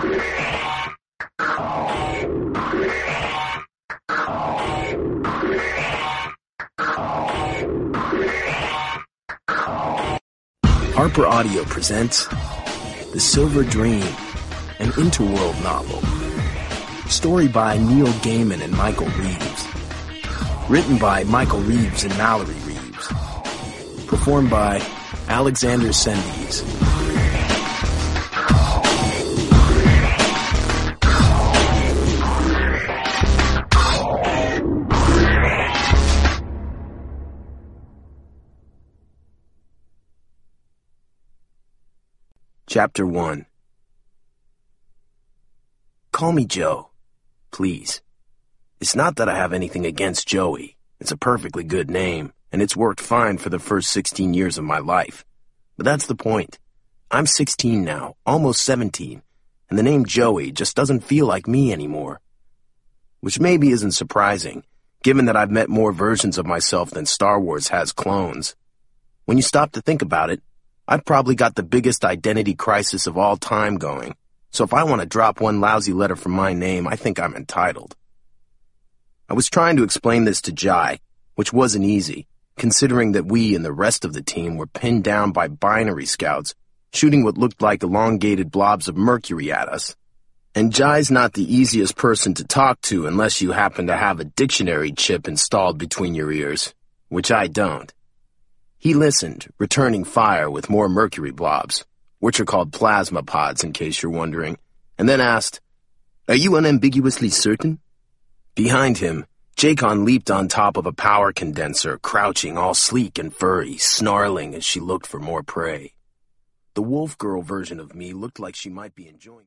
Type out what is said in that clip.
Harper Audio presents The Silver Dream, an interworld novel. Story by Neil Gaiman and Michael Reeves. Written by Michael Reeves and Mallory Reeves. Performed by Alexander Sendies. Chapter 1. Call me Joe, please. It's not that I have anything against Joey. It's a perfectly good name, and it's worked fine for the first 16 years of my life. But that's the point. I'm 16 now, almost 17, and the name Joey just doesn't feel like me anymore. Which maybe isn't surprising, given that I've met more versions of myself than Star Wars has clones. When you stop to think about it, I've probably got the biggest identity crisis of all time going, so if I want to drop one lousy letter from my name, I think I'm entitled. I was trying to explain this to Jai, which wasn't easy, considering that we and the rest of the team were pinned down by binary scouts, shooting what looked like elongated blobs of mercury at us. And Jai's not the easiest person to talk to unless you happen to have a dictionary chip installed between your ears, which I don't. He listened, returning fire with more mercury blobs, which are called plasma pods in case you're wondering, and then asked, "Are you unambiguously certain?" Behind him, Jacon leaped on top of a power condenser, crouching all sleek and furry, snarling as she looked for more prey. The wolf girl version of me looked like she might be enjoying